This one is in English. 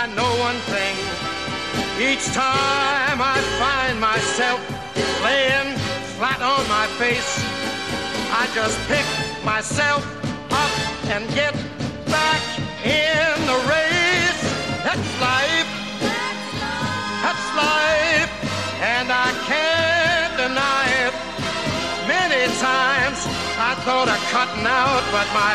I know one thing. Each time I find myself laying flat on my face, I just pick myself up and get back in the race. That's life. That's life. And I can't deny it. Many times I thought of cutting out, but my